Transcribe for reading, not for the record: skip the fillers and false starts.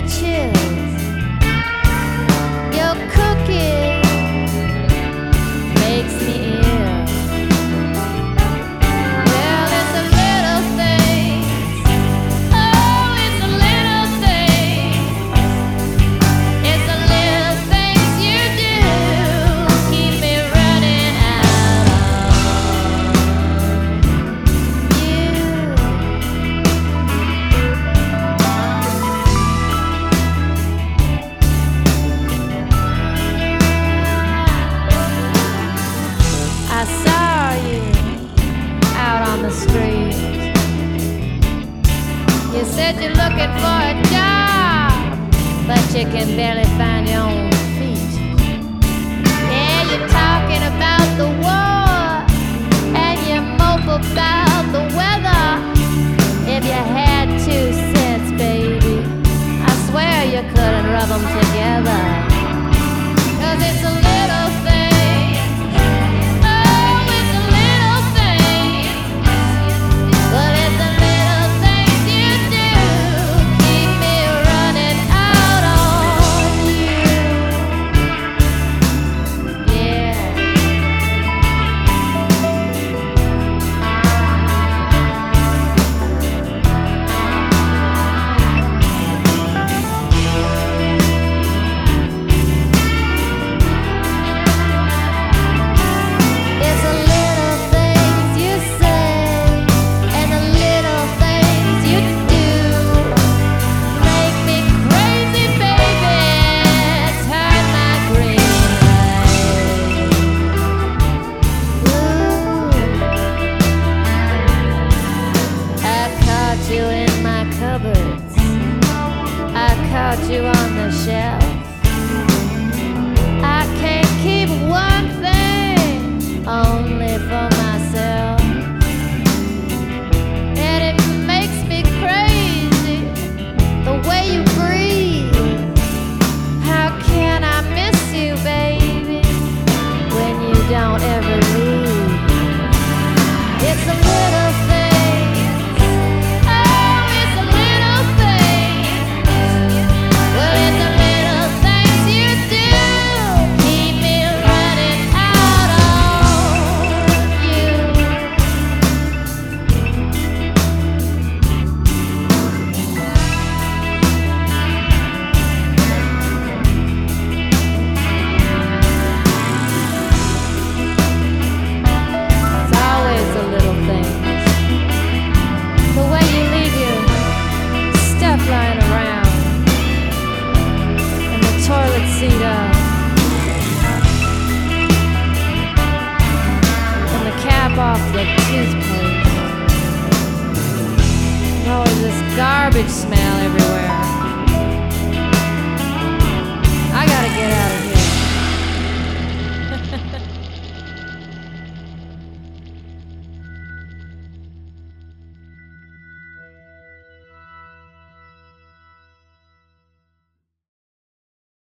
chills. Your cookie makes me ill. Well, it's the little things. Oh, it's the little things. It's the little things you do keep me running out of you. I saw you out on the street. You said you're looking for a job, but you can barely find your own feet. Yeah, you're talking about the war, and you mope about the weather. If you had 2 cents, baby, I swear you couldn't rub them together. 'Cause it's a little thing. Oh, it's a little thing. But it's the little things you do keep me running out on you. Yeah. It's the little things you say and the little things you do make me crazy, baby. Turn my green light. Ooh, I caught you in my cupboards. I caught you on the shelf. I can't keep one thing only for myself, and it makes me crazy the way you breathe. How can I miss you, baby, when you don't ever leave? It's the little things. Oh, it's the little things. Well, it's the little things you do keep me running out on you. It's always the little things. The way you leave your stuff lying around, and the toilet seat up, and the cap off the toothpaste. And always this garbage smell everywhere.